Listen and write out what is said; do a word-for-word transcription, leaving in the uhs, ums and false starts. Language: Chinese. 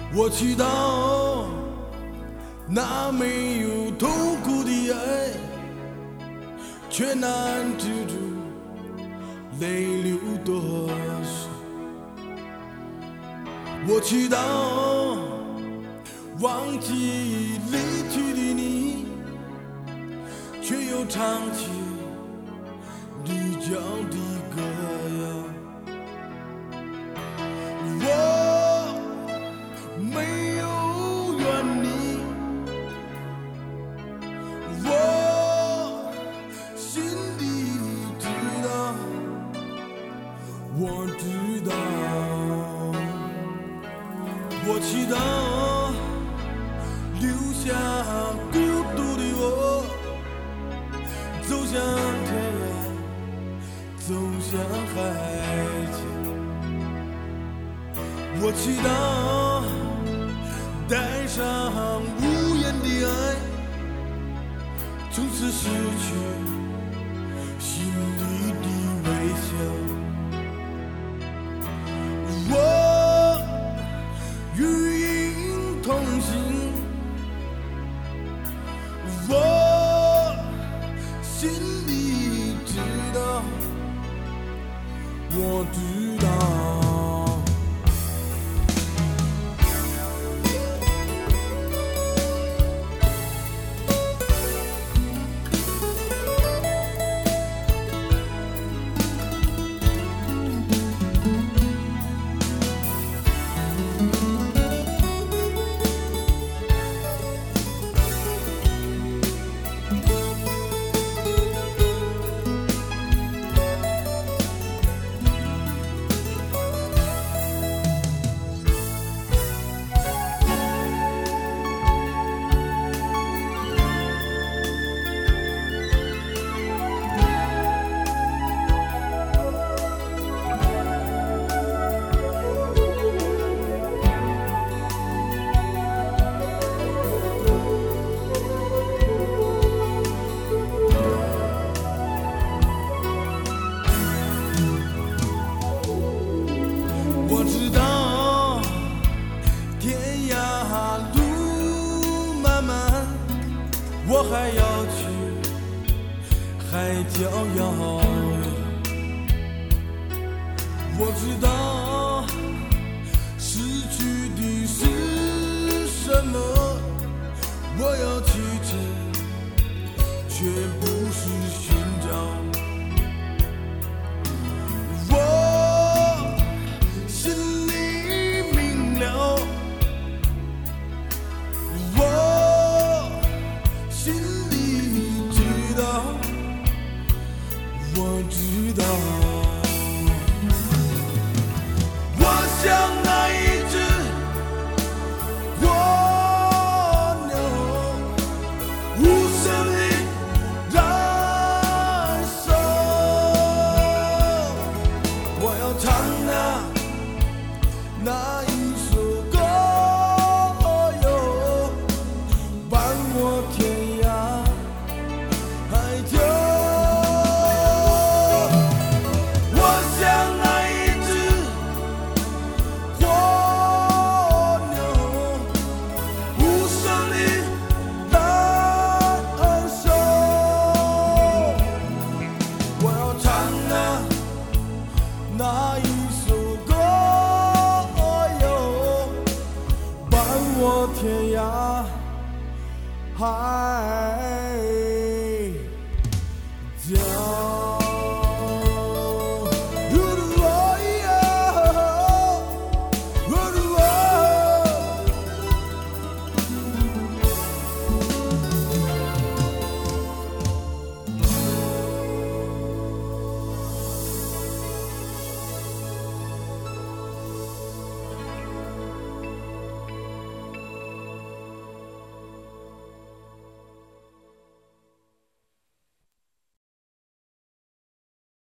我祈祷那没有痛苦的爱，却难止住泪流多少。我祈祷忘记离去的你，却又唱起离教的歌谣。我没有怨你，我心里知道，我知道。我祈祷留下孤独的我，走向天涯，走向海角。我祈祷带上无言的爱，从此失去心里的微笑。我与影同行，我心里知道，我知道。我知道天涯路漫漫，我还要去海角遥远。我知道失去的是什么，我要去找，却不是寻找。我知道，我像那一只蜗牛，无声地燃烧。我要唱那那一首歌哟，伴我天涯海角。那一首歌哟，伴我天涯海